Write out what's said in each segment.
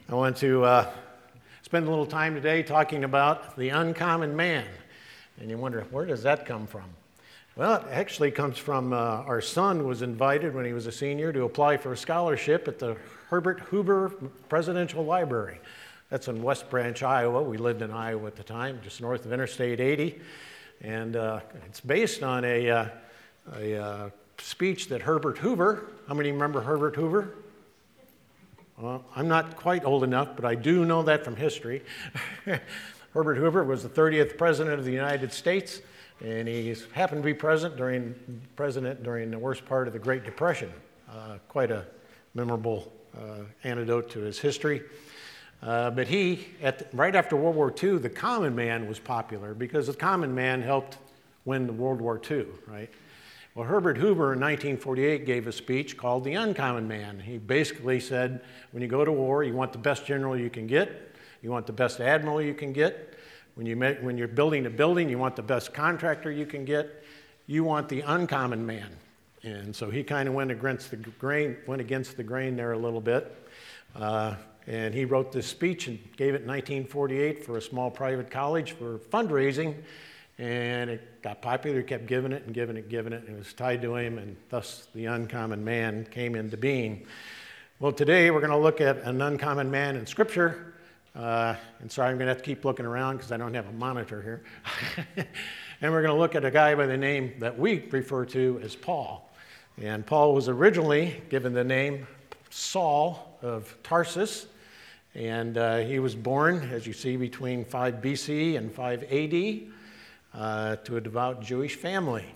I want to spend a little time today talking about the uncommon man. And you wonder, where does that come from? Well, it actually comes from our son was invited when he was a senior to apply for a scholarship at the Herbert Hoover Presidential Library. That's in West Branch, Iowa. We lived in Iowa at the time, just north of Interstate 80. And it's based on a speech that Herbert Hoover, how many remember Herbert Hoover? Well, I'm not quite old enough, but I do know that from history. Herbert Hoover was the 30th President of the United States, and he happened to be president during the worst part of the Great Depression. Quite a memorable anecdote to his history. But right after World War II, the common man was popular because the common man helped win the World War II, right? Well, Herbert Hoover in 1948 gave a speech called The Uncommon Man. He basically said, when you go to war, you want the best general you can get, you want the best admiral you can get. When you're building a building, you want the best contractor you can get. You want the uncommon man. And so he kind of went against the grain there a little bit. And he wrote this speech and gave it in 1948 for a small private college for fundraising. And it got popular. He kept giving it and giving it. And it was tied to him, and thus the uncommon man came into being. Well, today we're going to look at an uncommon man in Scripture. And sorry, I'm going to have to keep looking around because I don't have a monitor here. And we're going to look at a guy by the name that we refer to as Paul. And Paul was originally given the name Saul of Tarsus. And he was born, as you see, between 5 BC and 5 AD. To a devout Jewish family.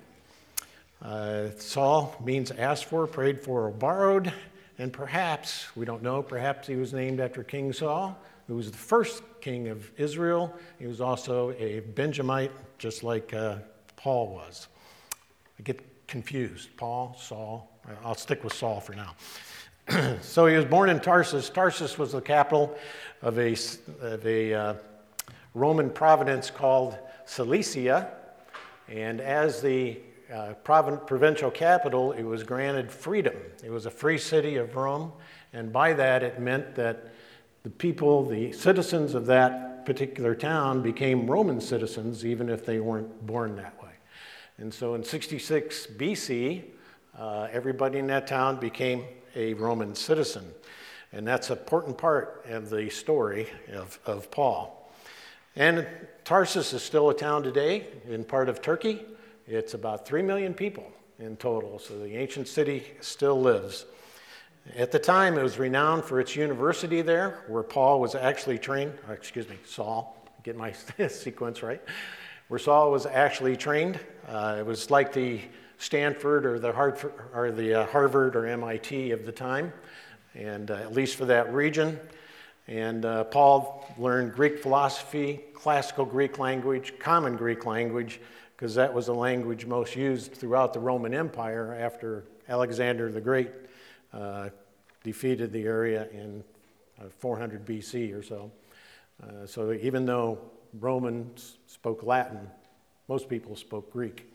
Saul means asked for, prayed for, or borrowed, and perhaps, we don't know, perhaps he was named after King Saul, who was the first king of Israel. He was also a Benjamite, just like Paul was. I get confused. Paul, Saul, I'll stick with Saul for now. So he was born in Tarsus. Tarsus was the capital of a Roman province called Cilicia, and as the provincial capital, it was granted freedom. It was a free city of Rome, and by that it meant that the citizens of that particular town became Roman citizens, even if they weren't born that way. And so in 66 BC, everybody in that town became a Roman citizen, and that's an important part of the story of Paul. And Tarsus is still a town today in part of Turkey. It's about 3 million people in total, so the ancient city still lives. At the time, it was renowned for its university there, where Paul was actually trained, Saul, get my sequence right, where Saul was actually trained. It was like the Stanford or the Harvard or MIT of the time, and at least for that region. And Paul learned Greek philosophy, classical Greek language, common Greek language, because that was the language most used throughout the Roman Empire after Alexander the Great defeated the area in 400 BC or so. So even though Romans spoke Latin, most people spoke Greek.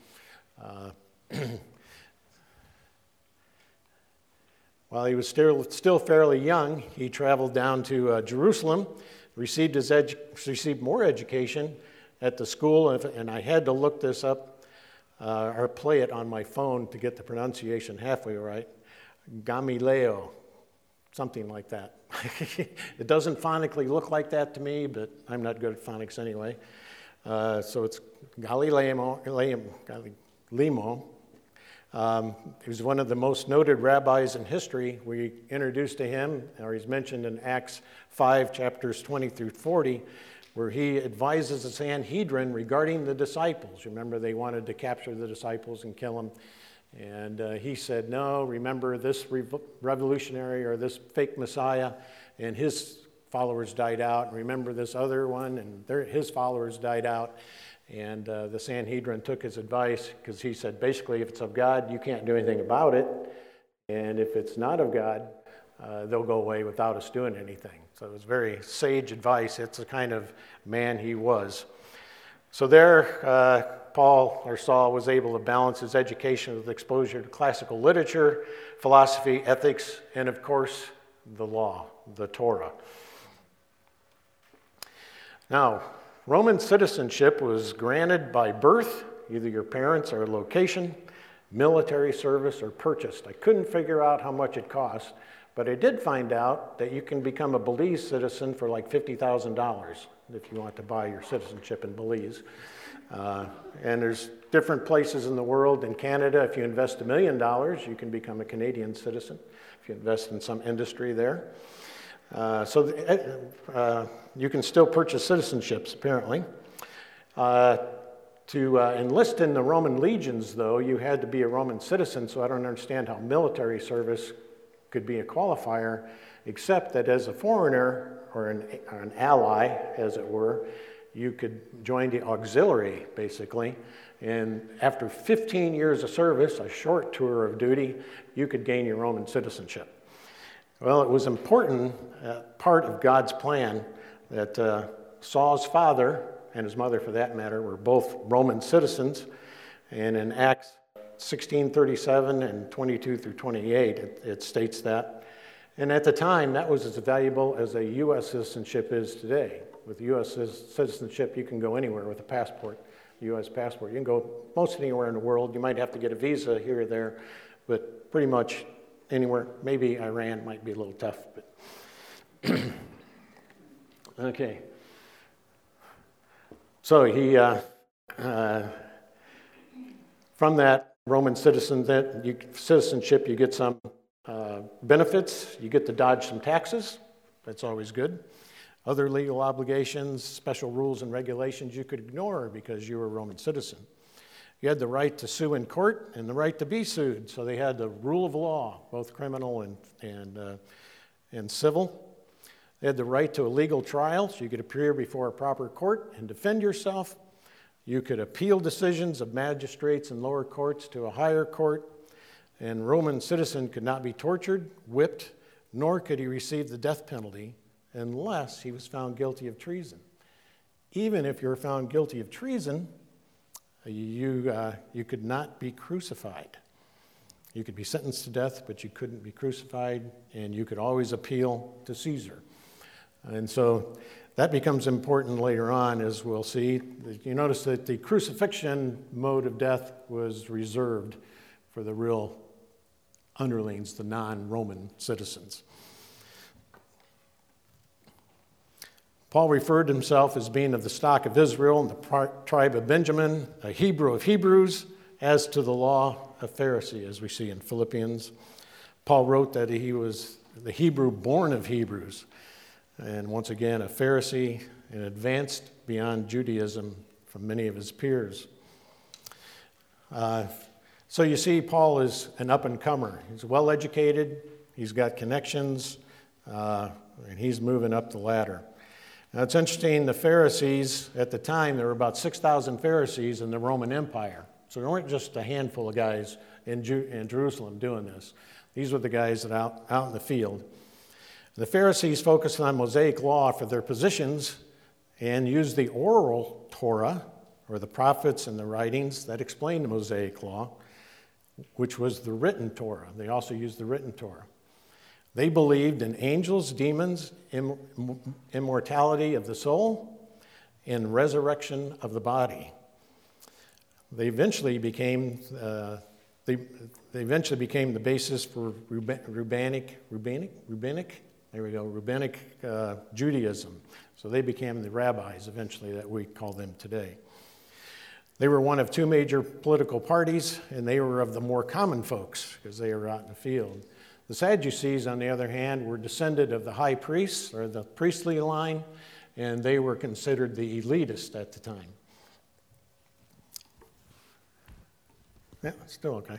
While he was still fairly young, he traveled down to Jerusalem, received more education at the school, and I had to look this up or play it on my phone to get the pronunciation halfway right. Gamaliel, something like that. It doesn't phonically look like that to me, but I'm not good at phonics anyway. So it's Galileo. He was one of the most noted rabbis in history. We introduced to him, or he's mentioned in Acts 5, chapters 20 through 40, where he advises the Sanhedrin regarding the disciples. Remember, they wanted to capture the disciples and kill them. And he said, no, remember this revolutionary or this fake Messiah, and his followers died out. And remember this other one, and his followers died out. And the Sanhedrin took his advice because he said, basically, if it's of God, you can't do anything about it. And if it's not of God, they'll go away without us doing anything. So it was very sage advice. It's the kind of man he was. So there, Paul or Saul was able to balance his education with exposure to classical literature, philosophy, ethics, and of course, the law, the Torah. Now, Roman citizenship was granted by birth, either your parents or location, military service, or purchased. I couldn't figure out how much it cost, but I did find out that you can become a Belize citizen for like $50,000 if you want to buy your citizenship in Belize. And there's different places in the world. In Canada, if you invest $1 million, you can become a Canadian citizen if you invest in some industry there. You can still purchase citizenships, apparently. To enlist in the Roman legions, though, you had to be a Roman citizen, so I don't understand how military service could be a qualifier, except that as a foreigner, or an ally, as it were, you could join the auxiliary, basically, and after 15 years of service, a short tour of duty, you could gain your Roman citizenship. Well, it was important, part of God's plan, that Saul's father, and his mother for that matter, were both Roman citizens, and in Acts 16:37 and 22 through 28, it states that. And at the time, that was as valuable as a U.S. citizenship is today. With U.S. citizenship, you can go anywhere with a passport, U.S. passport. You can go most anywhere in the world. You might have to get a visa here or there, but pretty much anywhere. Maybe Iran might be a little tough. But okay. So he, from that Roman citizenship, you get some benefits. You get to dodge some taxes. That's always good. Other legal obligations, special rules and regulations you could ignore because you were a Roman citizen. You had the right to sue in court and the right to be sued. So they had the rule of law, both criminal and civil. They had the right to a legal trial, so you could appear before a proper court and defend yourself. You could appeal decisions of magistrates and lower courts to a higher court. And Roman citizen could not be tortured, whipped, nor could he receive the death penalty unless he was found guilty of treason. Even if you were found guilty of treason, you could not be crucified. You could be sentenced to death, but you couldn't be crucified, and you could always appeal to Caesar. And so that becomes important later on, as we'll see. You notice that the crucifixion mode of death was reserved for the real underlings, the non-Roman citizens. Paul referred to himself as being of the stock of Israel and the tribe of Benjamin, a Hebrew of Hebrews, as to the law of Pharisee, as we see in Philippians. Paul wrote that he was the Hebrew born of Hebrews, and once again, a Pharisee, and advanced beyond Judaism from many of his peers. So you see, Paul is an up-and-comer. He's well-educated, he's got connections, and he's moving up the ladder. Now, it's interesting, the Pharisees, at the time, there were about 6,000 Pharisees in the Roman Empire. So there weren't just a handful of guys in Jerusalem doing this. These were the guys that out in the field. The Pharisees focused on Mosaic law for their positions and used the oral Torah, or the prophets and the writings that explained the Mosaic law, which was the written Torah. They also used the written Torah. They believed in angels, demons, immortality of the soul, and resurrection of the body. They eventually became the basis for rabbinic Judaism. So they became the rabbis eventually that we call them today. They were one of two major political parties, and they were of the more common folks because they were out in the field. The Sadducees, on the other hand, were descended of the high priests, or the priestly line, and they were considered the elitist at the time. Yeah, still okay.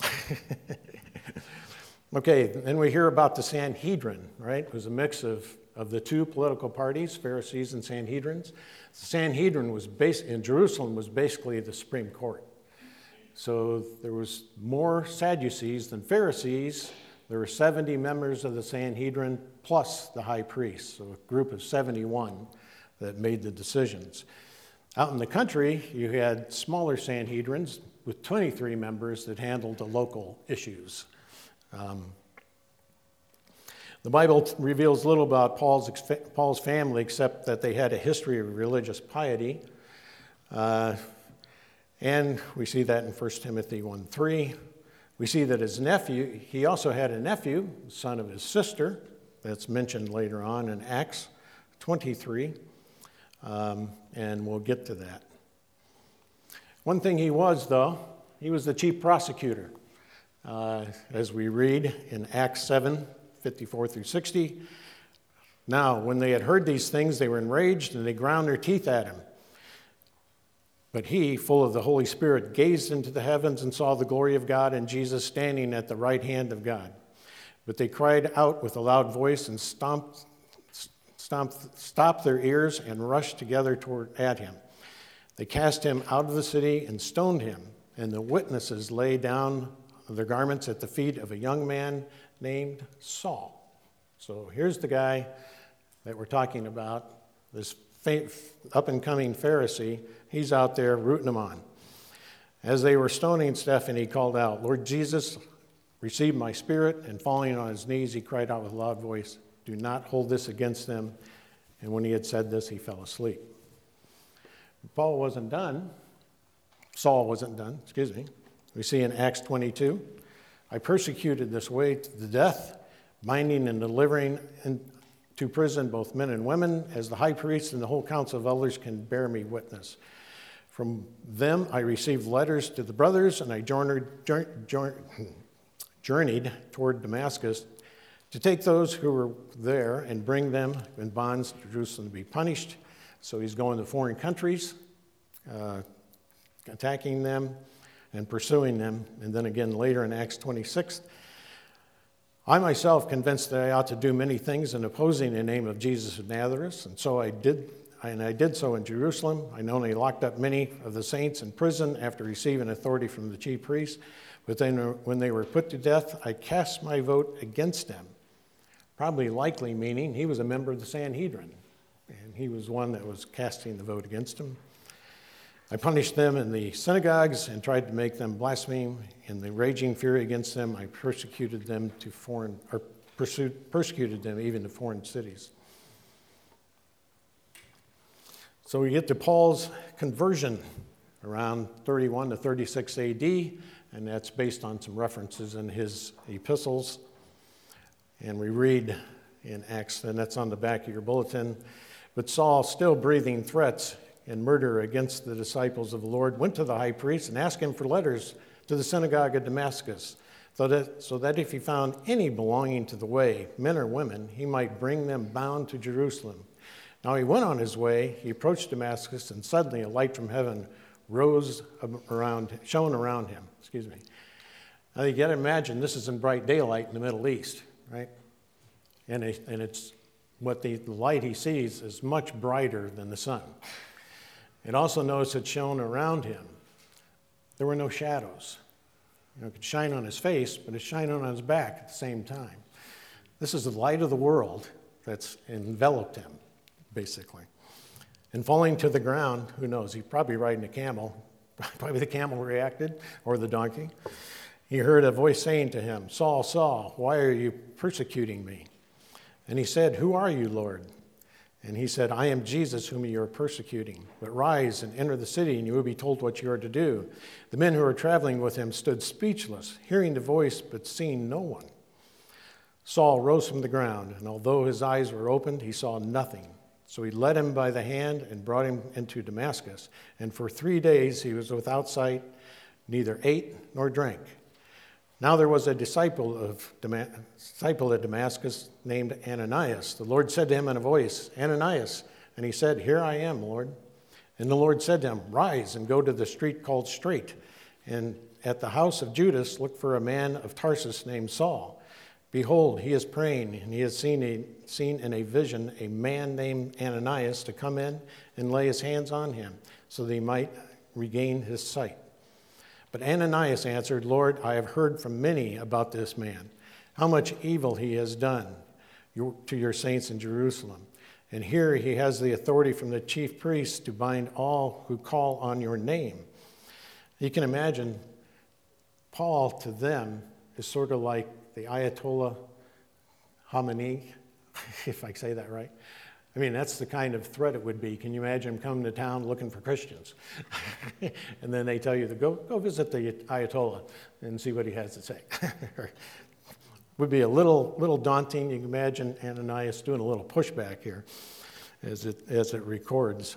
Okay, then we hear about the Sanhedrin, right? It was a mix of the two political parties, Pharisees and Sanhedrins. The Sanhedrin in Jerusalem was basically the Supreme Court. So there was more Sadducees than Pharisees. There were 70 members of the Sanhedrin plus the high priest, so a group of 71 that made the decisions. Out in the country, you had smaller Sanhedrins with 23 members that handled the local issues. The Bible reveals little about Paul's family except that they had a history of religious piety. And we see that in 1 Timothy 1:3. We see that his nephew, he also had a nephew, son of his sister, that's mentioned later on in Acts 23, and we'll get to that. One thing he was, though, he was the chief prosecutor. As we read in Acts 7:54 through 60, now, when they had heard these things, they were enraged, and they ground their teeth at him. But he, full of the Holy Spirit, gazed into the heavens and saw the glory of God and Jesus standing at the right hand of God. But they cried out with a loud voice and stopped their ears and rushed together at him. They cast him out of the city and stoned him, and the witnesses lay down their garments at the feet of a young man named Saul. So here's the guy that we're talking about, this up-and-coming Pharisee. He's out there rooting them on. As they were stoning Stephen, he called out, "Lord Jesus, receive my spirit." And falling on his knees, he cried out with a loud voice, "Do not hold this against them." And when he had said this, he fell asleep. Saul wasn't done. We see in Acts 22, "I persecuted this way to the death, binding and delivering into prison both men and women, as the high priest and the whole council of elders can bear me witness. From them I received letters to the brothers, and I journeyed toward Damascus to take those who were there and bring them in bonds to Jerusalem to be punished." So he's going to foreign countries, attacking them and pursuing them. And then again later in Acts 26, "I myself convinced that I ought to do many things in opposing the name of Jesus of Nazareth, and so I did so in Jerusalem. I not only locked up many of the saints in prison after receiving authority from the chief priests, but then when they were put to death, I cast my vote against them." Probably likely meaning he was a member of the Sanhedrin, and he was one that was casting the vote against him. "I punished them in the synagogues and tried to make them blaspheme. In the raging fury against them, I persecuted them even to foreign cities." So we get to Paul's conversion around 31 to 36 AD, and that's based on some references in his epistles. And we read in Acts, and that's on the back of your bulletin, "But Saul, still breathing threats and murder against the disciples of the Lord, went to the high priest and asked him for letters to the synagogue of Damascus, so that if he found any belonging to the way, men or women, he might bring them bound to Jerusalem. Now he went on his way, he approached Damascus, and suddenly a light from heaven shone around him. Now you got to imagine this is in bright daylight in the Middle East, right? And it's what the light he sees is much brighter than the sun. It also notice it shone around him. There were no shadows. It could shine on his face, but it's shining on his back at the same time. This is the light of the world that's enveloped him, basically. And falling to the ground, who knows, he's probably riding a camel. Probably the camel reacted, or the donkey. He heard a voice saying to him, "Saul, Saul, why are you persecuting me?" And he said, "Who are you, Lord?" And he said, "I am Jesus whom you are persecuting. But rise and enter the city, and you will be told what you are to do." The men who were traveling with him stood speechless, hearing the voice, but seeing no one. Saul rose from the ground, and although his eyes were opened, he saw nothing. So he led him by the hand and brought him into Damascus. And for 3 days he was without sight, neither ate nor drank. Now there was a disciple at Damascus named Ananias. The Lord said to him in a voice, "Ananias." And he said, "Here I am, Lord." And the Lord said to him, "Rise and go to the street called Straight, and at the house of Judas look for a man of Tarsus named Saul. Behold, he is praying, and he has seen in a vision a man named Ananias to come in and lay his hands on him, so that he might regain his sight." But Ananias answered, "Lord, I have heard from many about this man, how much evil he has done to your saints in Jerusalem. And here he has the authority from the chief priests to bind all who call on your name." You can imagine Paul to them is sort of like the Ayatollah hominy, if I say that right. I mean, that's the kind of threat it would be. Can you imagine them coming to town looking for Christians? And then they tell you to go visit the Ayatollah and see what he has to say. Would be a little daunting. You can imagine Ananias doing a little pushback here as it records.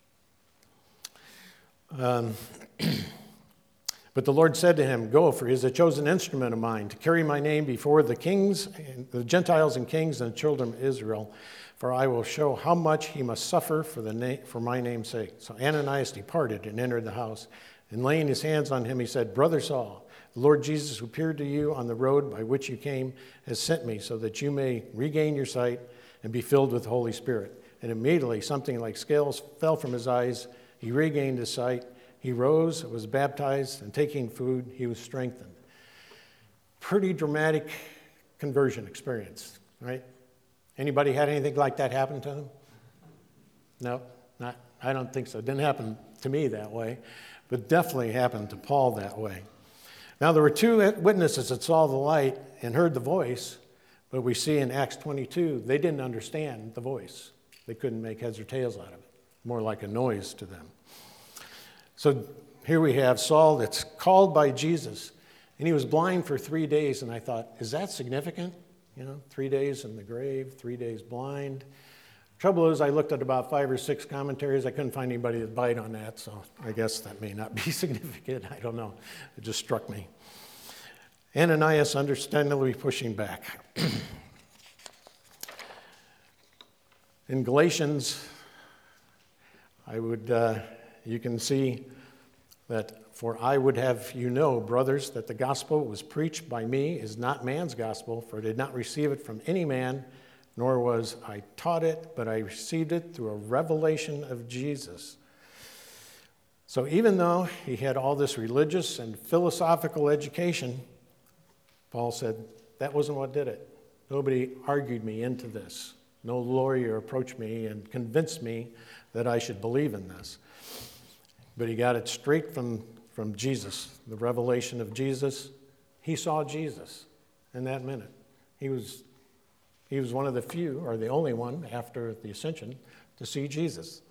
But the Lord said to him, "Go, for he is a chosen instrument of mine to carry my name before the kings, and the Gentiles and kings and the children of Israel. For I will show how much he must suffer for my name's sake." So Ananias departed and entered the house. And laying his hands on him, he said, "Brother Saul, the Lord Jesus, who appeared to you on the road by which you came, has sent me so that you may regain your sight and be filled with the Holy Spirit." And immediately something like scales fell from his eyes. He regained his sight. He rose, was baptized, and taking food, he was strengthened. Pretty dramatic conversion experience, right? Anybody had anything like that happen to them? No, not. I don't think so. It didn't happen to me that way, but definitely happened to Paul that way. Now, there were two witnesses that saw the light and heard the voice, but we see in Acts 22, they didn't understand the voice. They couldn't make heads or tails out of it. More like a noise to them. So here we have Saul that's called by Jesus, and he was blind for 3 days, and I thought, is that significant? 3 days in the grave, 3 days blind. Trouble is, I looked at about 5 or 6 commentaries. I couldn't find anybody to bite on that, so I guess that may not be significant. I don't know. It just struck me. Ananias understandably pushing back. In Galatians, you can see that, "For I would have you know, brothers, that the gospel was preached by me is not man's gospel, for I did not receive it from any man, nor was I taught it, but I received it through a revelation of Jesus." So even though he had all this religious and philosophical education, Paul said, that wasn't what did it. Nobody argued me into this. No lawyer approached me and convinced me that I should believe in this. But he got it straight from Jesus, the revelation of Jesus. He saw Jesus in that minute. He was one of the few, or the only one after the ascension, to see Jesus.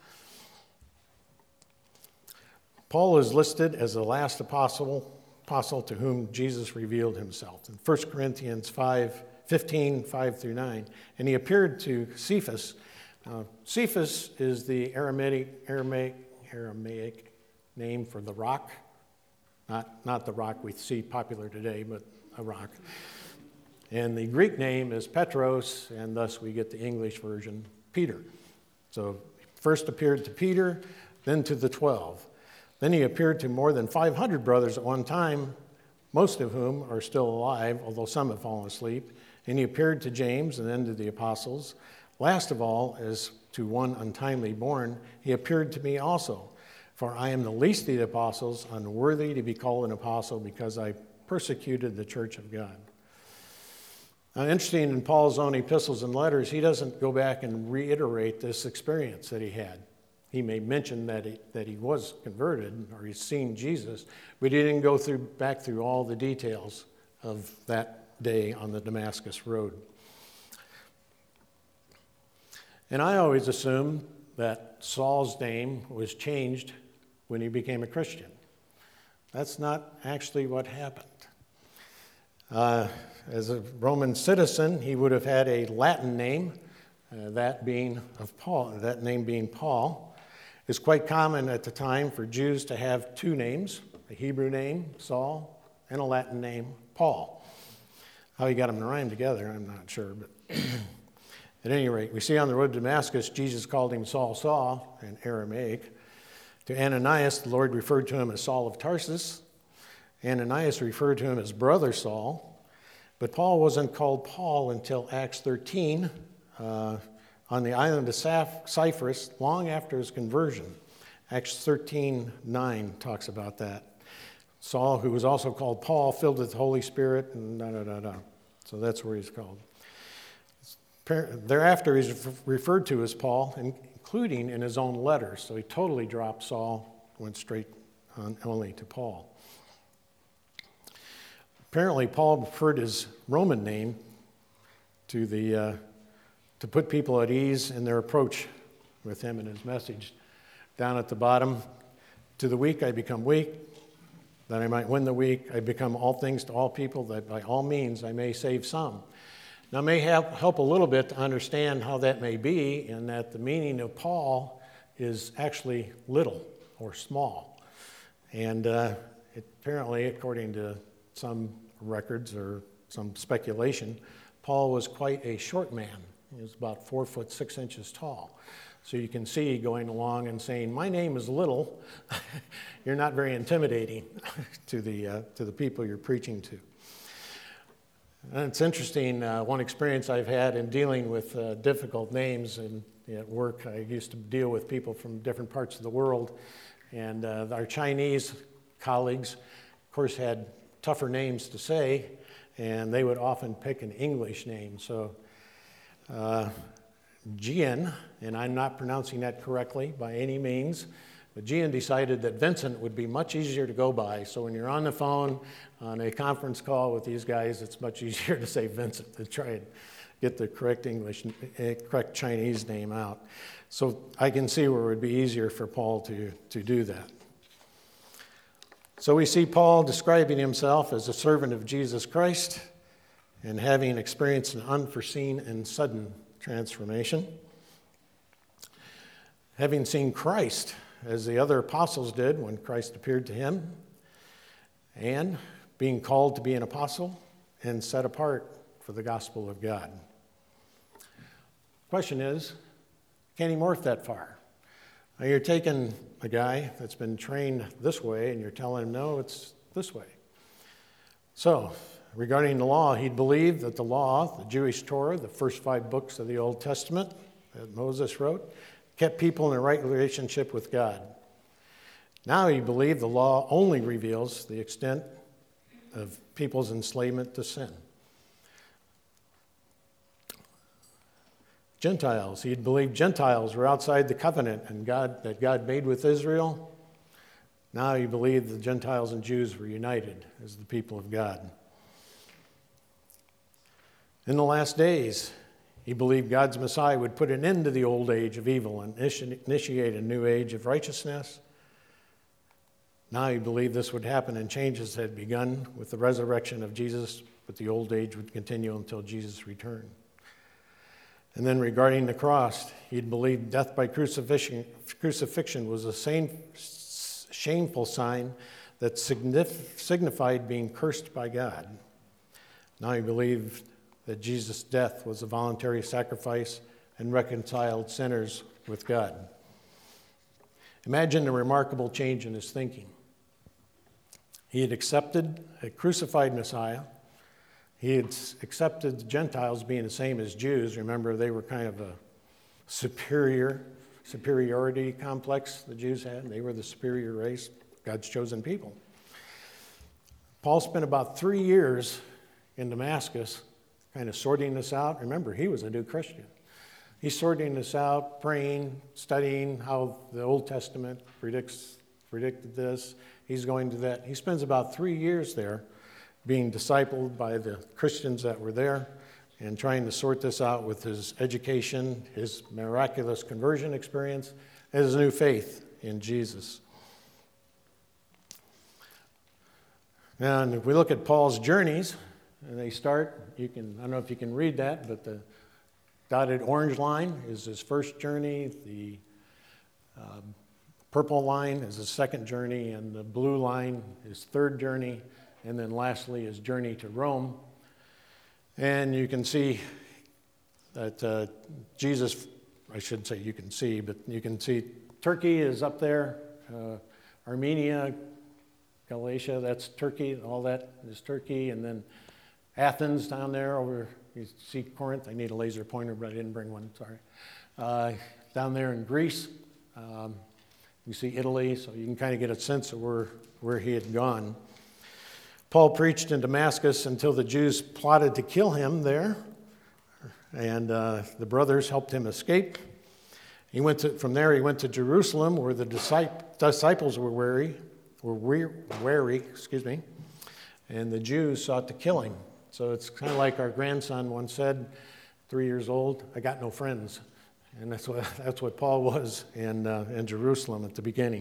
Paul is listed as the last apostle to whom Jesus revealed himself. In 1 Corinthians 15, 5-9. And he appeared to Cephas. Cephas is the Aramaic name for the rock. Not the rock we see popular today, but a rock. And the Greek name is Petros, and thus we get the English version, Peter. So first appeared to Peter, then to the 12. Then he appeared to more than 500 brothers at one time, most of whom are still alive, although some have fallen asleep. And he appeared to James and then to the apostles. Last of all, as to one untimely born, he appeared to me also. For I am the least of the apostles, unworthy to be called an apostle, because I persecuted the church of God. Now, interesting, in Paul's own epistles and letters, he doesn't go back and reiterate this experience that he had. He may mention that he was converted or he's seen Jesus, but he didn't go back through all the details of that day on the Damascus road. And I always assumed that Saul's name was changed when he became a Christian. That's not actually what happened. As a Roman citizen, he would have had a Latin name, that name being Paul. It's quite common at the time for Jews to have two names, a Hebrew name, Saul, and a Latin name, Paul. How he got them to rhyme together, I'm not sure, but at any rate, we see on the road to Damascus, Jesus called him Saul, Saul, in Aramaic. To Ananias, the Lord referred to him as Saul of Tarsus. Ananias referred to him as brother Saul. But Paul wasn't called Paul until Acts 13 on the island of Cyprus, long after his conversion. Acts 13:9 talks about that. Saul, who was also called Paul, filled with the Holy Spirit, and So that's where he's called. Thereafter, he's referred to as Paul, including in his own letters. So he totally dropped Saul, went straight on only to Paul. Apparently, Paul preferred his Roman name to put people at ease in their approach with him and his message. Down at the bottom, to the weak I become weak, that I might win the weak. I become all things to all people, that by all means I may save some. Now, it may help a little bit to understand how that may be, in that the meaning of Paul is actually little or small. And apparently, according to some records or some speculation, Paul was quite a short man. He was about 4 foot 6 inches tall. So you can see going along and saying, "My name is little," you're not very intimidating to the people you're preaching to. And it's interesting, one experience I've had in dealing with difficult names and at work. I used to deal with people from different parts of the world, and our Chinese colleagues, of course, had tougher names to say, and they would often pick an English name. So Jian, and I'm not pronouncing that correctly by any means, but Jian decided that Vincent would be much easier to go by. So when you're on the phone on a conference call with these guys, it's much easier to say Vincent than try and get the correct Chinese name out. So I can see where it would be easier for Paul to do that. So we see Paul describing himself as a servant of Jesus Christ and having experienced an unforeseen and sudden transformation. Having seen Christ as the other apostles did when Christ appeared to him, and being called to be an apostle and set apart for the gospel of God. Question is, can he morph that far? Now you're taking a guy that's been trained this way and you're telling him, no, it's this way. So, regarding the law, he'd believed that the law, the Jewish Torah, the first 5 books of the Old Testament that Moses wrote, kept people in a right relationship with God. Now he believed the law only reveals the extent of people's enslavement to sin. Gentiles, he'd believed Gentiles were outside the covenant and that God made with Israel. Now he believed the Gentiles and Jews were united as the people of God. In the last days, he believed God's Messiah would put an end to the old age of evil and initiate a new age of righteousness. Now he believed this would happen, and changes had begun with the resurrection of Jesus, but the old age would continue until Jesus returned. And then regarding the cross, he'd believed death by crucifixion was a shameful sign that signified being cursed by God. Now he believed that Jesus' death was a voluntary sacrifice and reconciled sinners with God. Imagine the remarkable change in his thinking. He had accepted a crucified Messiah. He had accepted the Gentiles being the same as Jews. Remember, they were kind of a superiority complex the Jews had. They were the superior race, God's chosen people. Paul spent about 3 years in Damascus kind of sorting this out. Remember, he was a new Christian. He's sorting this out, praying, studying how the Old Testament predicted this. He's going to that. He spends about 3 years there being discipled by the Christians that were there and trying to sort this out with his education, his miraculous conversion experience, and his new faith in Jesus. Now, and if we look at Paul's journeys, and they start, I don't know if you can read that, but the dotted orange line is his first journey, the purple line is his second journey, and the blue line is third journey, and then lastly his journey to Rome. And you can see that Jesus, I shouldn't say you can see, but you can see Turkey is up there, Armenia, Galatia, that's Turkey, all that is Turkey, and then Athens down there over, you see Corinth. I need a laser pointer, but I didn't bring one, sorry. Down there in Greece, you see Italy, so you can kind of get a sense of where he had gone. Paul preached in Damascus until the Jews plotted to kill him there, and the brothers helped him escape. From there he went to Jerusalem, where the disciples were wary, and the Jews sought to kill him. So it's kind of like our grandson once said, 3 years old, I got no friends. And that's what Paul was in Jerusalem at the beginning.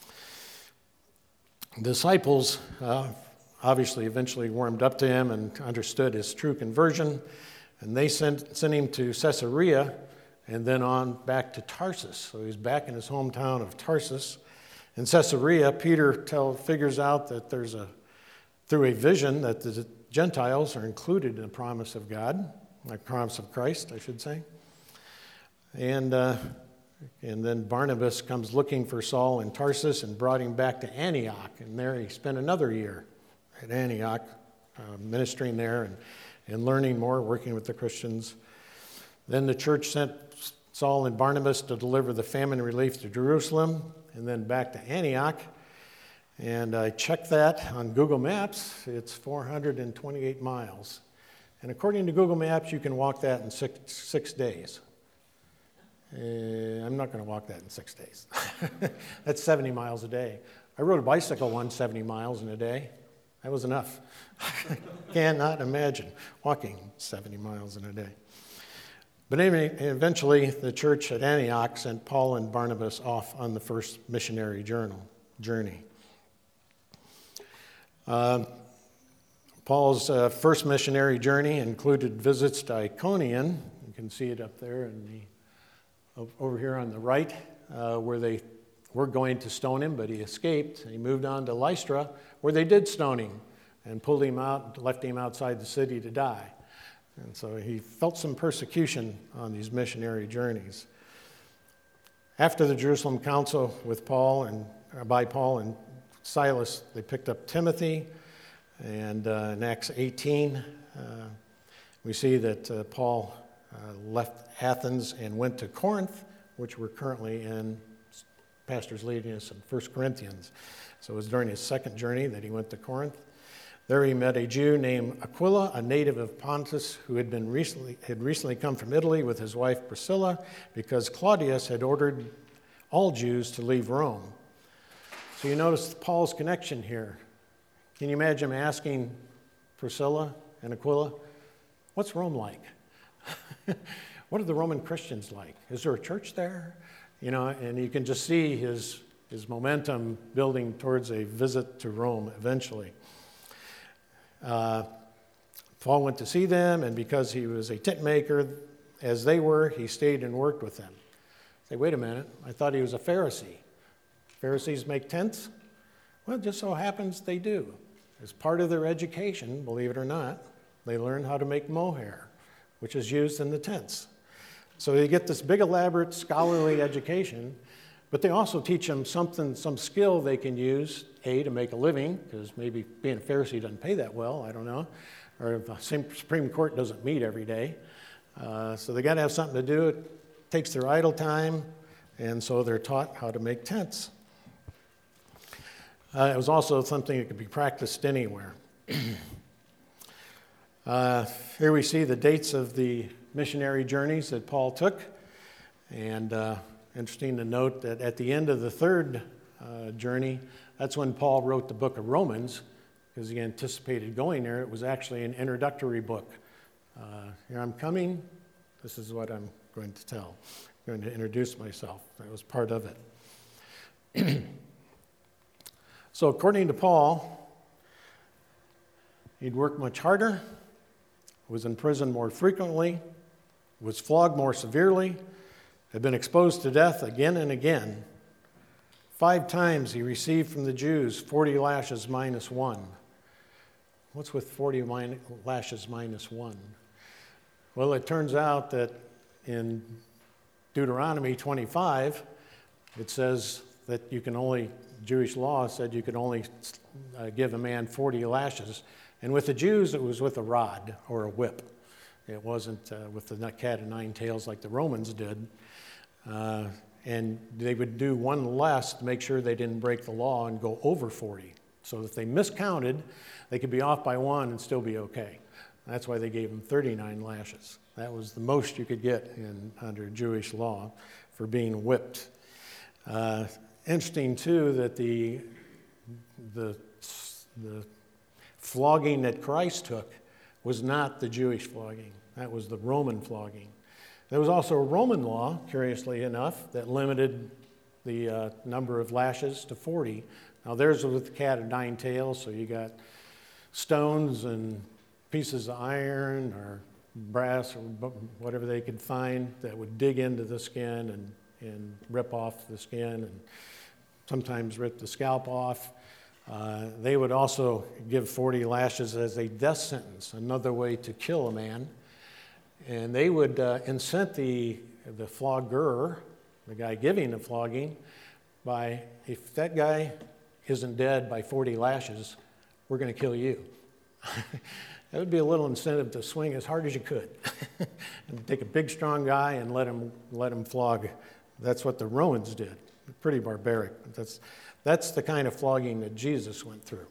Disciples obviously eventually warmed up to him and understood his true conversion, and they sent him to Caesarea and then on back to Tarsus. So he's back in his hometown of Tarsus. In Caesarea, Peter figures out that through a vision that the Gentiles are included in the promise of God, the promise of Christ, I should say. And then Barnabas comes looking for Saul in Tarsus and brought him back to Antioch. And there he spent another year at Antioch, ministering there and learning more, working with the Christians. Then the church sent Saul and Barnabas to deliver the famine relief to Jerusalem and then back to Antioch. And I checked that on Google Maps. It's 428 miles. And according to Google Maps, you can walk that in six days. I'm not going to walk that in 6 days. That's 70 miles a day. I rode a bicycle 170 miles in a day. That was enough. I cannot imagine walking 70 miles in a day. But anyway, eventually the church at Antioch sent Paul and Barnabas off on the first missionary journey. Paul's first missionary journey included visits to Iconium. You can see it up there over here on the right, where they were going to stone him, but he escaped. He moved on to Lystra, where they did stone him and pulled him out, left him outside the city to die. And so he felt some persecution on these missionary journeys. After the Jerusalem Council by Paul and Silas, they picked up Timothy. And in Acts 18, we see that Paul left Athens and went to Corinth, which we're currently in. Pastor's leading us in 1 Corinthians. So it was during his second journey that he went to Corinth. There he met a Jew named Aquila, a native of Pontus, who had recently come from Italy with his wife Priscilla, because Claudius had ordered all Jews to leave Rome. So you notice Paul's connection here. Can you imagine him asking Priscilla and Aquila, what's Rome like? What are the Roman Christians like? Is there a church there? And you can just see his momentum building towards a visit to Rome eventually. Paul went to see them, and because he was a tent maker, as they were, he stayed and worked with them. Say, wait a minute, I thought he was a Pharisee. Pharisees make tents? Well, it just so happens they do. As part of their education, believe it or not, they learn how to make mohair, which is used in the tents. So they get this big, elaborate, scholarly education, but they also teach them some skill they can use, to make a living, because maybe being a Pharisee doesn't pay that well, I don't know, or the Supreme Court doesn't meet every day. So they got to have something to do. It takes their idle time, and so they're taught how to make tents. It was also something that could be practiced anywhere. Here we see the dates of the missionary journeys that Paul took. And interesting to note that at the end of the third journey, that's when Paul wrote the book of Romans, because he anticipated going there. It was actually an introductory book. Here I'm coming. This is what I'm going to tell. I'm going to introduce myself. That was part of it. So according to Paul, he'd worked much harder, was in prison more frequently, was flogged more severely, had been exposed to death again and again. 5 times he received from the Jews 40 lashes minus 1. What's with 40 lashes minus 1? Well, it turns out that in Deuteronomy 25, it says that Jewish law said you could only give a man 40 lashes. And with the Jews, it was with a rod or a whip. It wasn't with the cat of 9 tails like the Romans did. And they would do one less to make sure they didn't break the law and go over 40. So if they miscounted, they could be off by 1 and still be okay. That's why they gave them 39 lashes. That was the most you could get under Jewish law for being whipped. Interesting, too, that the flogging that Christ took was not the Jewish flogging. That was the Roman flogging. There was also a Roman law, curiously enough, that limited the number of lashes to 40. Now theirs was with the cat of nine tails, so you got stones and pieces of iron or brass or whatever they could find that would dig into the skin and rip off the skin and sometimes rip the scalp off. They would also give 40 lashes as a death sentence, another way to kill a man. And they would incent the flogger, the guy giving the flogging, by, if that guy isn't dead by 40 lashes, we're going to kill you. That would be a little incentive to swing as hard as you could and take a big, strong guy and let him flog. That's what the Romans did. Pretty barbaric. But that's the kind of flogging that Jesus went through.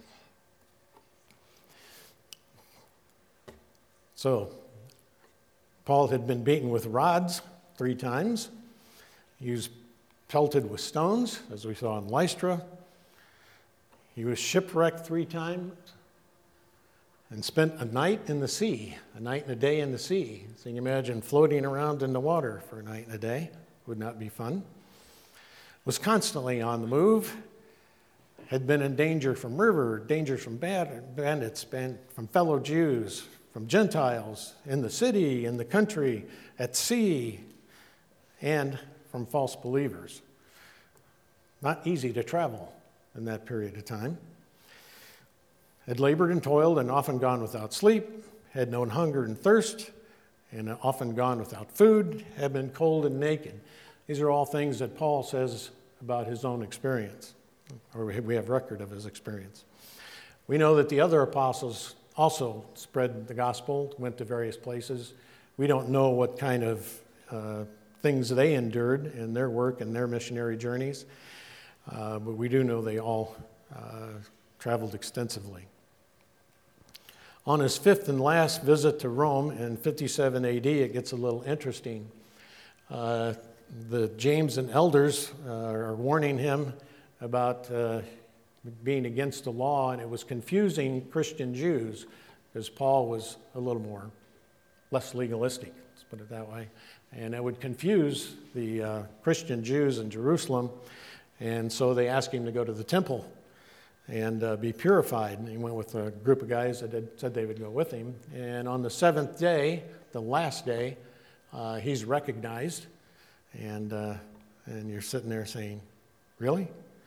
So, Paul had been beaten with rods 3 times. He was pelted with stones, as we saw in Lystra. He was shipwrecked 3 times and spent a night in the sea, a night and a day in the sea. So you can imagine floating around in the water for a night and a day. Would not be fun. Was constantly on the move. Had been in danger from murder, danger from bandits, from fellow Jews, from Gentiles, in the city, in the country, at sea, and from false believers. Not easy to travel in that period of time. Had labored and toiled and often gone without sleep, had known hunger and thirst, and often gone without food, had been cold and naked. These are all things that Paul says about his own experience, or we have record of his experience. We know that the other apostles also spread the gospel, went to various places. We don't know what kind of things they endured in their work and their missionary journeys, but we do know they all traveled extensively. On his 5th and last visit to Rome in 57 AD, it gets a little interesting. The James and elders are warning him about being against the law, and it was confusing Christian Jews because Paul was a little less legalistic, let's put it that way. And it would confuse the Christian Jews in Jerusalem, and so they asked him to go to the temple and be purified. And he went with a group of guys that had said they would go with him. And on the 7th day, the last day, he's recognized. And you're sitting there saying, really?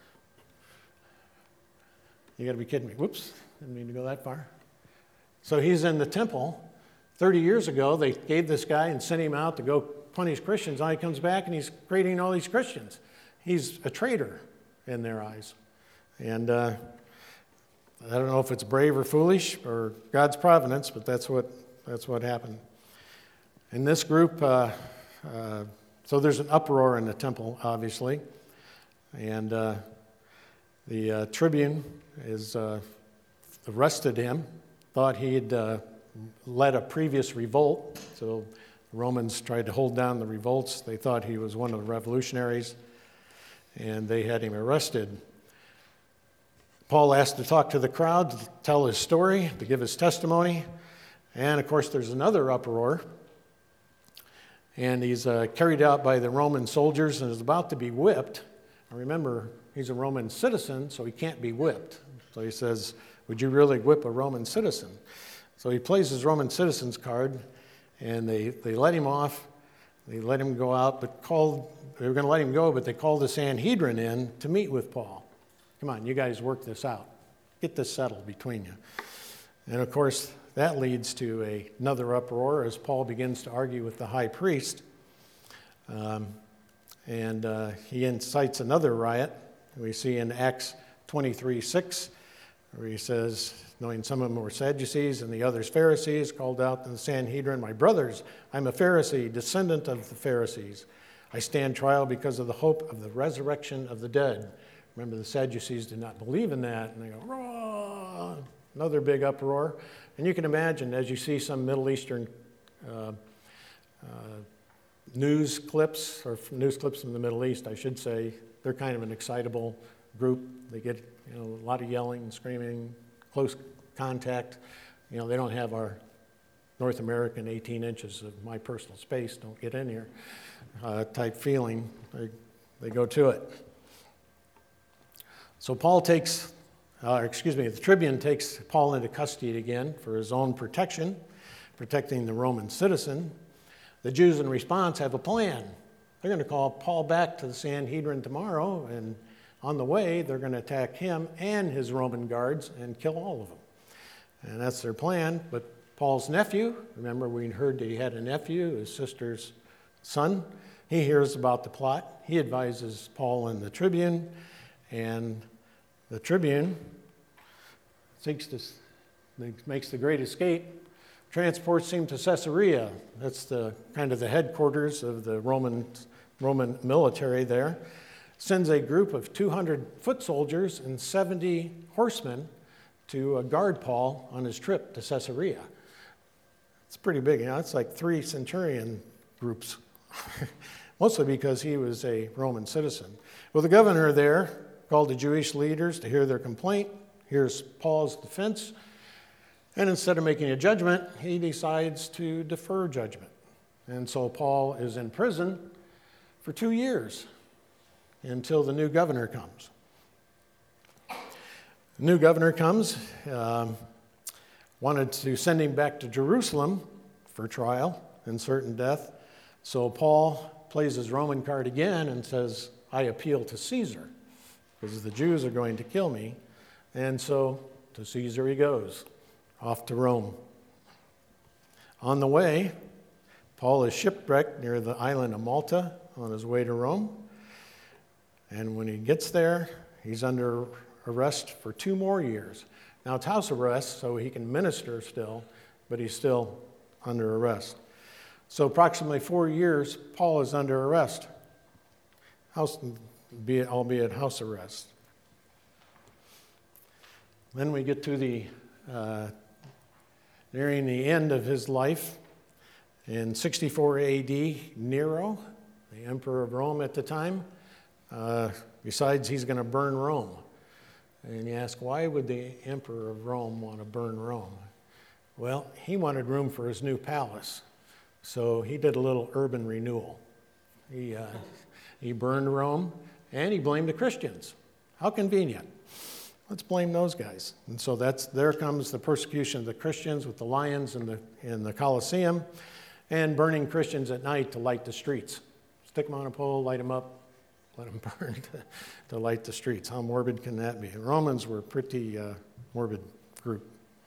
You got to be kidding me. Whoops, didn't mean to go that far. So he's in the temple. 30 years ago, they gave this guy and sent him out to go punish Christians. Now he comes back and he's creating all these Christians. He's a traitor in their eyes. And I don't know if it's brave or foolish or God's providence, but that's what happened. In this group, so there's an uproar in the temple, obviously, and the tribune is arrested him, thought he had led a previous revolt, so the Romans tried to hold down the revolts. They thought he was one of the revolutionaries, and they had him arrested. Paul asked to talk to the crowd, to tell his story, to give his testimony. And, of course, there's another uproar. And he's carried out by the Roman soldiers and is about to be whipped. Now, remember, he's a Roman citizen, so he can't be whipped. So he says, would you really whip a Roman citizen? So he plays his Roman citizen's card, and they let him off. They let him go out, they were going to let him go, but they called the Sanhedrin in to meet with Paul. Come on, you guys work this out. Get this settled between you. And of course, that leads to another uproar as Paul begins to argue with the high priest. And he incites another riot. We see in Acts 23:6, where he says, knowing some of them were Sadducees and the others Pharisees, called out in the Sanhedrin, my brothers, I'm a Pharisee, descendant of the Pharisees. I stand trial because of the hope of the resurrection of the dead. Remember, the Sadducees did not believe in that, and they go, "Rah!" Another big uproar. And you can imagine, as you see some Middle Eastern news clips, or news clips from the Middle East, I should say, they're kind of an excitable group. They get a lot of yelling and screaming, close contact. They don't have our North American 18 inches of my personal space, don't get in here, type feeling. They go to it. So the tribune takes Paul into custody again for his own protection, protecting the Roman citizen. The Jews in response have a plan. They're going to call Paul back to the Sanhedrin tomorrow, and on the way, they're going to attack him and his Roman guards and kill all of them. And that's their plan. But Paul's nephew, remember we heard that he had a nephew, his sister's son, he hears about the plot. He advises Paul and the tribune, and the tribune makes the great escape, transports him to Caesarea. That's the headquarters of the Roman military there. Sends a group of 200 foot soldiers and 70 horsemen to guard Paul on his trip to Caesarea. It's pretty big. It's like 3 centurion groups, mostly because he was a Roman citizen. Well, the governor there called the Jewish leaders to hear their complaint, hears Paul's defense, and instead of making a judgment, he decides to defer judgment. And so Paul is in prison for 2 years until the new governor comes. The new governor comes, wanted to send him back to Jerusalem for trial and certain death. So Paul plays his Roman card again and says, I appeal to Caesar, because the Jews are going to kill me. And so to Caesar he goes, off to Rome. On the way, Paul is shipwrecked near the island of Malta on his way to Rome. And when he gets there, he's under arrest for 2 more years. Now it's house arrest, so he can minister still, but he's still under arrest. So approximately 4 years, Paul is under arrest, albeit house arrest. Then we get to the nearing the end of his life. In 64 AD, Nero, the emperor of Rome at the time, decides he's going to burn Rome. And you ask, why would the emperor of Rome want to burn Rome? Well, he wanted room for his new palace, so he did a little urban renewal. He burned Rome, and he blamed the Christians. How convenient. Let's blame those guys. And so there comes the persecution of the Christians with the lions in the Colosseum, and burning Christians at night to light the streets. Stick them on a pole, light them up, let them burn to light the streets. How morbid can that be? The Romans were a pretty morbid group.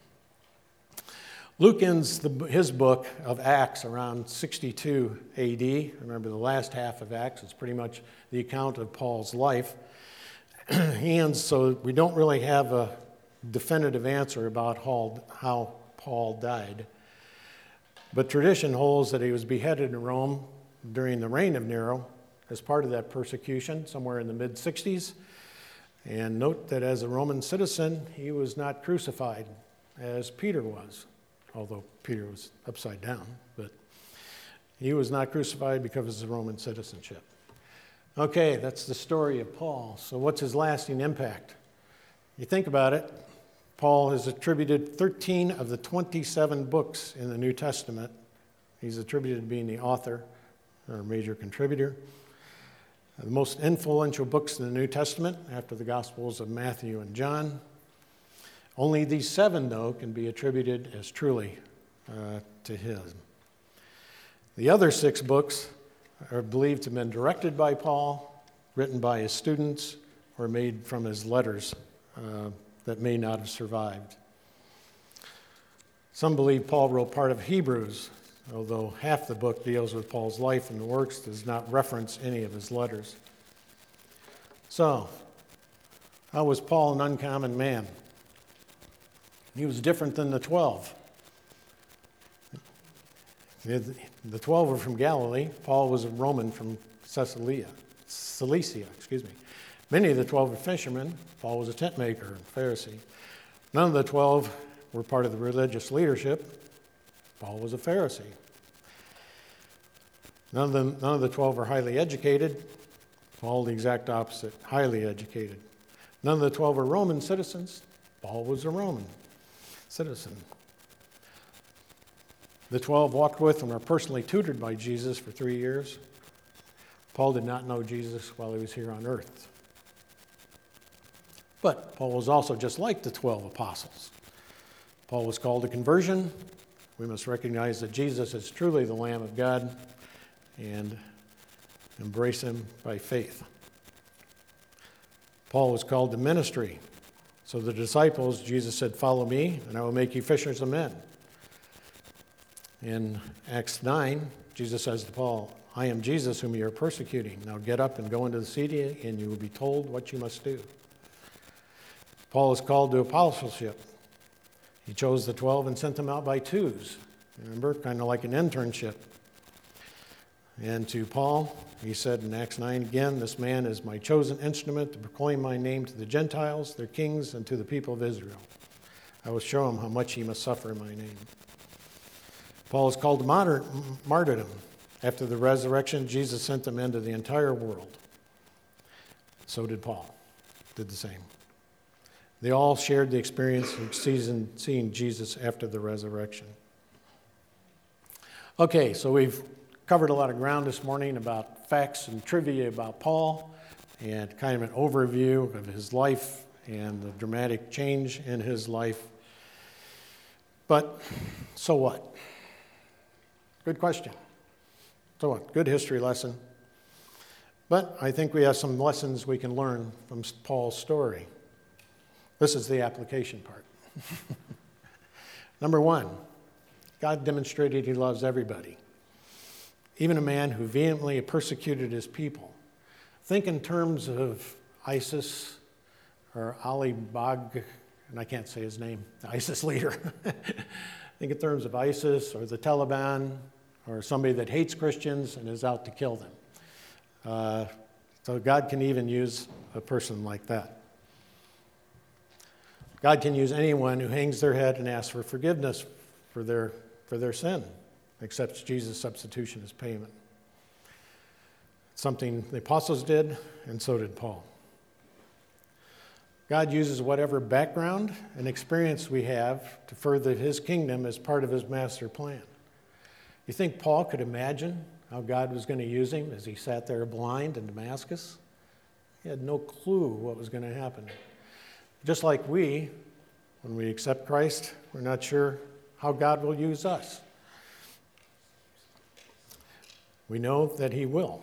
Luke ends his book of Acts around 62 AD. Remember, the last half of Acts is pretty much the account of Paul's life. He ends, so we don't really have a definitive answer about how Paul died. But tradition holds that he was beheaded in Rome during the reign of Nero as part of that persecution, somewhere in the mid-60s. And note that as a Roman citizen, he was not crucified as Peter was, although Peter was upside down, but he was not crucified because of his Roman citizenship. Okay, that's the story of Paul. So what's his lasting impact? You think about it, Paul has attributed 13 of the 27 books in the New Testament. He's attributed to being the author or major contributor. The most influential books in the New Testament after the Gospels of Matthew and John. Only these 7, though, can be attributed as truly to him. The other 6 books are believed to have been directed by Paul, written by his students, or made from his letters that may not have survived. Some believe Paul wrote part of Hebrews, although half the book deals with Paul's life and works, does not reference any of his letters. So, how was Paul an uncommon man? He was different than the 12. The 12 were from Galilee. Paul was a Roman from Cilicia. Many of the 12 were fishermen. Paul was a tent maker and Pharisee. None of the 12 were part of the religious leadership. Paul was a Pharisee. None of the 12 were highly educated. Paul, the exact opposite, highly educated. None of the 12 were Roman citizens. Paul was a Roman citizen. The 12 walked with and were personally tutored by Jesus for 3 years. Paul did not know Jesus while he was here on earth. But Paul was also just like the 12 apostles. Paul was called to conversion. We must recognize that Jesus is truly the Lamb of God and embrace him by faith. Paul was called to ministry. So the disciples, Jesus said, "Follow me, and I will make you fishers of men." In Acts 9, Jesus says to Paul, "I am Jesus whom you are persecuting. Now get up and go into the city, and you will be told what you must do." Paul is called to apostleship. He chose the 12 and sent them out by twos. Remember, kind of like an internship. And to Paul, he said in Acts 9 again, "This man is my chosen instrument to proclaim my name to the Gentiles, their kings, and to the people of Israel. I will show him how much he must suffer in my name." Paul is called to martyrdom. After the resurrection, Jesus sent them into the entire world. So did Paul. Did the same. They all shared the experience of seeing Jesus after the resurrection. Okay, so we've covered a lot of ground this morning about facts and trivia about Paul and kind of an overview of his life and the dramatic change in his life. But so what? Good question. So what? Good history lesson. But I think we have some lessons we can learn from Paul's story. This is the application part. Number one, God demonstrated he loves everybody, even a man who vehemently persecuted his people. Think in terms of ISIS or Ali Baghdadi, and I can't say his name, the ISIS leader. Think in terms of ISIS or the Taliban or somebody that hates Christians and is out to kill them. So God can even use a person like that. God can use anyone who hangs their head and asks for forgiveness for their sin, accepts Jesus' substitution as payment. Something the apostles did, and so did Paul. God uses whatever background and experience we have to further his kingdom as part of his master plan. You think Paul could imagine how God was going to use him as he sat there blind in Damascus? He had no clue what was going to happen. Just like when we accept Christ, we're not sure how God will use us. We know that he will.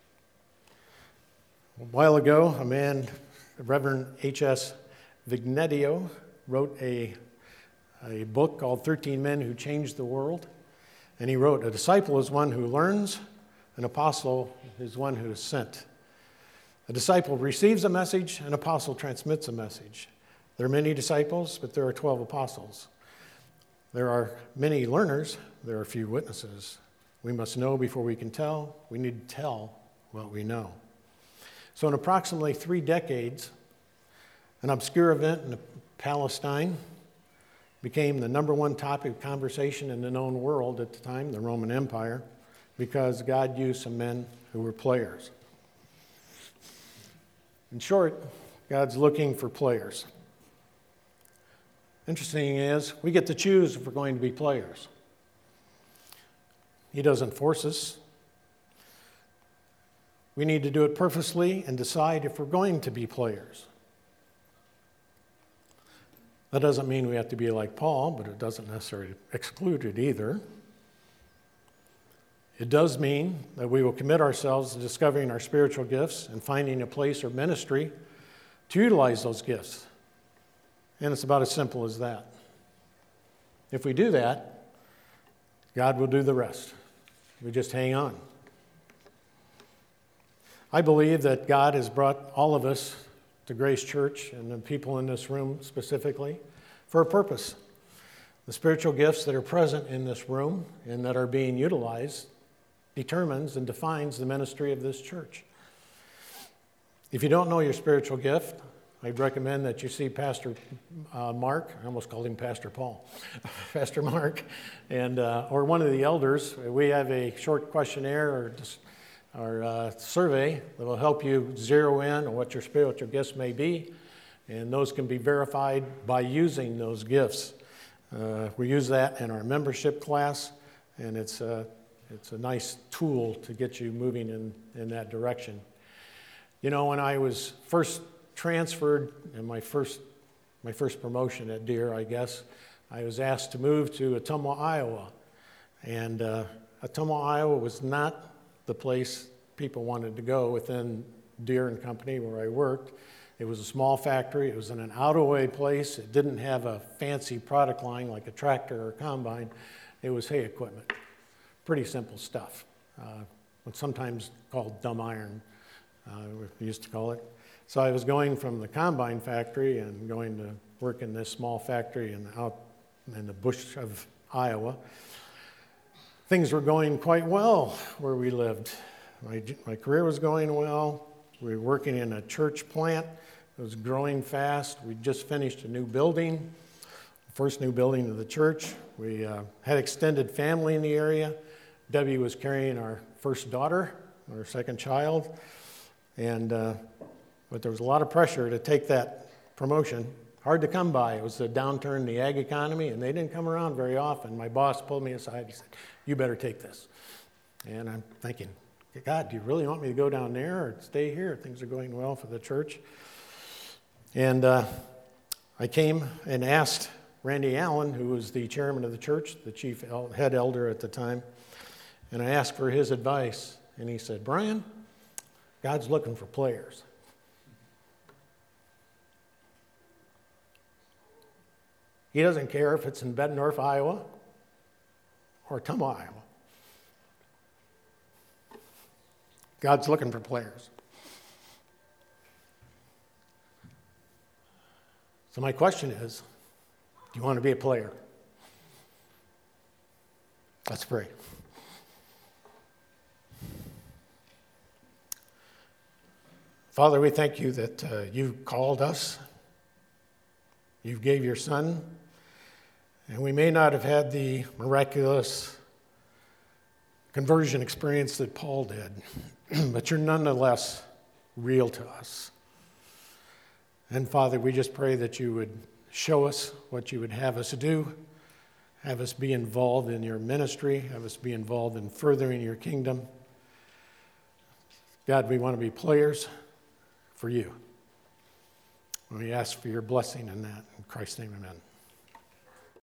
A while ago, a man, Reverend H.S. Vignetio, wrote a book called 13 Men Who Changed the World. And he wrote, "A disciple is one who learns, an apostle is one who is sent. A disciple receives a message, an apostle transmits a message. There are many disciples, but there are 12 apostles. There are many learners, there are few witnesses. We must know before we can tell. We need to tell what we know." So in approximately 3 decades, an obscure event in Palestine became the number one topic of conversation in the known world at the time, the Roman Empire, because God used some men who were players. In short, God's looking for players. Interesting is, we get to choose if we're going to be players. He doesn't force us. We need to do it purposely and decide if we're going to be players. That doesn't mean we have to be like Paul, but it doesn't necessarily exclude it either. It does mean that we will commit ourselves to discovering our spiritual gifts and finding a place or ministry to utilize those gifts. And it's about as simple as that. If we do that, God will do the rest. We just hang on. I believe that God has brought all of us to Grace Church and the people in this room specifically for a purpose. The spiritual gifts that are present in this room and that are being utilized determines and defines the ministry of this church. If you don't know your spiritual gift, I'd recommend that you see Pastor Mark. I almost called him Pastor Paul. Pastor Mark, and or one of the elders. We have a short questionnaire or survey that will help you zero in on what your spiritual gifts may be, and those can be verified by using those gifts. We use that in our membership class. and it's a nice tool to get you moving in that direction. You know, when I was first transferred in my first promotion at Deere, I guess, I was asked to move to Ottumwa, Iowa. And Ottumwa, Iowa was not the place people wanted to go within Deere and Company where I worked. It was a small factory. It was in an out-of-way place. It didn't have a fancy product line like a tractor or a combine. It was hay equipment. Pretty simple stuff. What's sometimes called dumb iron, we used to call it. So I was going from the combine factory and going to work in this small factory out in the bush of Iowa. Things were going quite well where we lived. My career was going well. We were working in a church plant. It was growing fast. We just finished a new building, the first new building of the church. We had extended family in the area. Debbie was carrying our first daughter, our second child, but there was a lot of pressure to take that promotion. Hard to come by. It was a downturn in the ag economy, and they didn't come around very often. My boss pulled me aside. He said, "You better take this." And I'm thinking, God, do you really want me to go down there or stay here? Things are going well for the church. And I came and asked Randy Allen, who was the chairman of the church, the chief head elder at the time, and I asked for his advice. And he said, "Brian, God's looking for players." He doesn't care if it's in Bettendorf, Iowa, or Ottumwa, Iowa. God's looking for players. So my question is, do you want to be a player? Let's pray. Father, we thank you that you called us. You gave your Son. And we may not have had the miraculous conversion experience that Paul did, but you're nonetheless real to us. And Father, we just pray that you would show us what you would have us do, have us be involved in your ministry, have us be involved in furthering your kingdom. God, we want to be players for you. And we ask for your blessing in that. In Christ's name, amen.